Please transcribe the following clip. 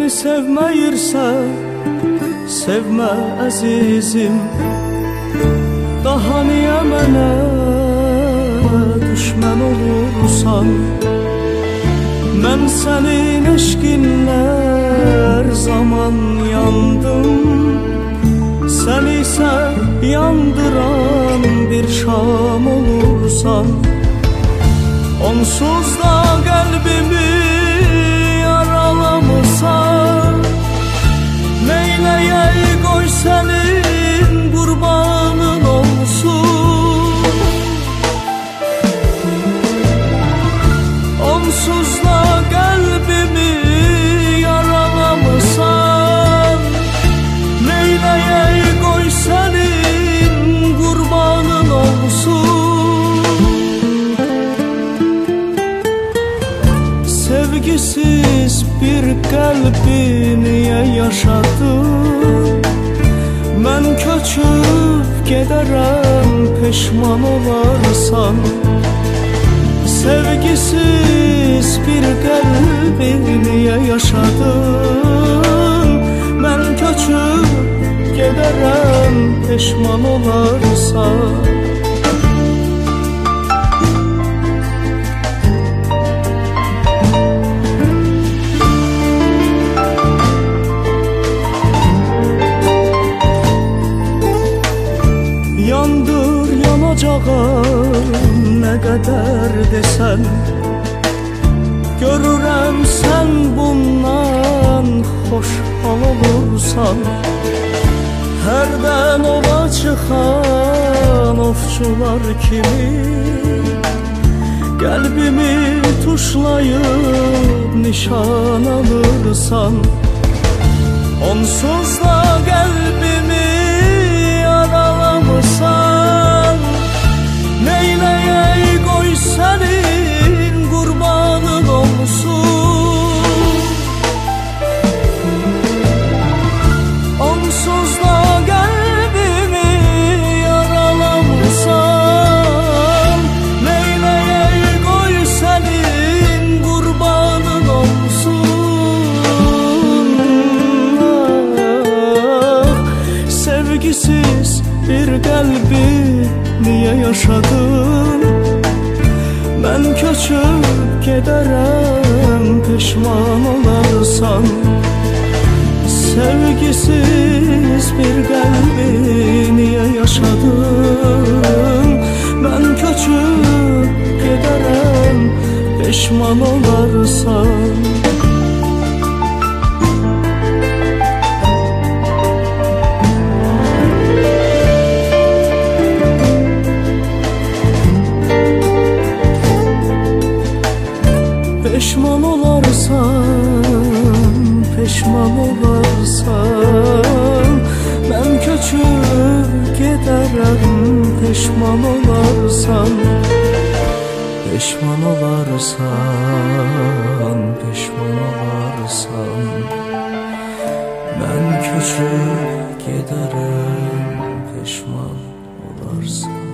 Məni sevməyirsən, sevmə əzizim. Daha niyə mənə düşmən olursan? Mən sənin eşqinlə hər zaman yandım. Sən isə yandıran bir şam olursan. Onsuz da qəlbimi yaralamısan. Neyləyək qoy sənin qurbanın olsun. Onsuz da qəlbimi yaralamısan. Neyləyək qoy sənin qurbanın olsun. Sevgisiz bir qəlbi niyə yaşadın? Mən köçüb gedərəm, peşman olarsan. Sevgisiz bir qəlbi niyə yaşadın? Mən köçüb gedərəm, peşman olarsan. Yandır yanacağım nə qədər desən. Görürəm sən bundan xoş hal olursan. Hərdən ova çıxan ovçular kimi qəlbimi tuşlayıb nişan alırsan. Onsuz da qəlbimi yaralamısan. Neyləyək qoy sənin qurbanın olsun. Onsuz da qəlbimi yaralamısan. Neyləyək qoy sənin qurbanın olsun. Ah, sevgisiz bir qəlbi niyə yaşadın? Mən köçüb gedərəm, peşman olarsan. Sevgisiz bir qəlbi niyə yaşadın? Mən köçüb gedərəm, peşman olarsan. Peşman olarsan, peşman olarsan. Mən köçüb gedərəm, peşman olarsan. Peşman olarsan, peşman olarsan. Mən köçüb gedərəm, peşman olarsan.